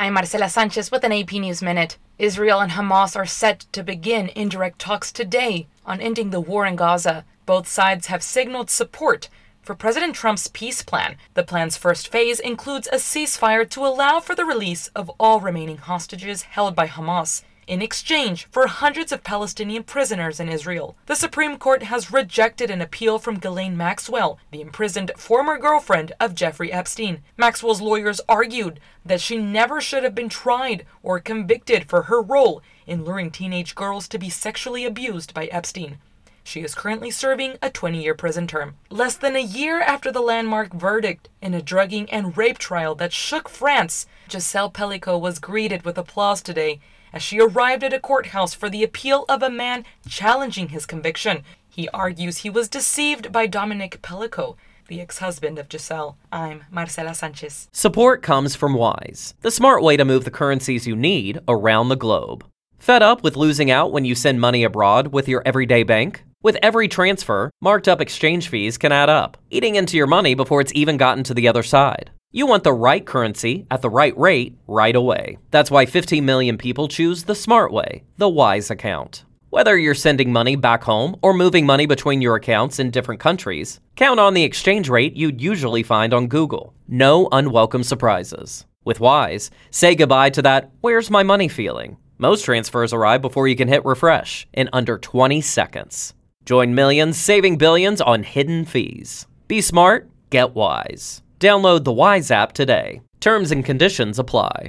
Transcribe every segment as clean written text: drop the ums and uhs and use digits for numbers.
I'm Marcela Sanchez with an AP News Minute. Israel and Hamas are set to begin indirect talks today on ending the war in Gaza. Both sides have signaled support for President Trump's peace plan. The plan's first phase includes a ceasefire to allow for the release of all remaining hostages held by Hamas in exchange for hundreds of Palestinian prisoners in Israel. The Supreme Court has rejected an appeal from Ghislaine Maxwell, the imprisoned former girlfriend of Jeffrey Epstein. Maxwell's lawyers argued that she never should have been tried or convicted for her role in luring teenage girls to be sexually abused by Epstein. She is currently serving a 20-year prison term. Less than a year after the landmark verdict in a drugging and rape trial that shook France, Giselle Pellico was greeted with applause today as she arrived at a courthouse for the appeal of a man challenging his conviction. He argues he was deceived by Dominic Pellico, the ex-husband of Giselle. I'm Marcela Sanchez. Support comes from Wise, the smart way to move the currencies you need around the globe. Fed up with losing out when you send money abroad with your everyday bank? With every transfer, marked up exchange fees can add up, eating into your money before it's even gotten to the other side. You want the right currency at the right rate right away. That's why 15 million people choose the smart way, the Wise account. Whether you're sending money back home or moving money between your accounts in different countries, count on the exchange rate you'd usually find on Google. No unwelcome surprises. With Wise, say goodbye to that "where's my money" feeling. Most transfers arrive before you can hit refresh in under 20 seconds. Join millions saving billions on hidden fees. Be smart, get Wise. Download the Wise app today. Terms and conditions apply.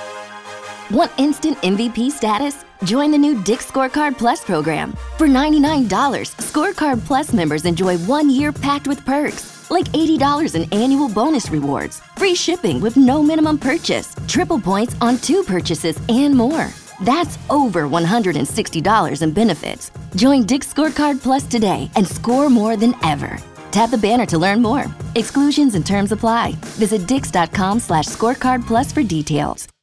Want instant MVP status? Join the new Dick's Scorecard Plus program. For $99, Scorecard Plus members enjoy 1 year packed with perks, like $80 in annual bonus rewards, free shipping with no minimum purchase, triple points on 2 purchases, and more. That's over $160 in benefits. Join Dick's Scorecard Plus today and score more than ever. Tap the banner to learn more. Exclusions and terms apply. Visit dix.com/scorecardplus for details.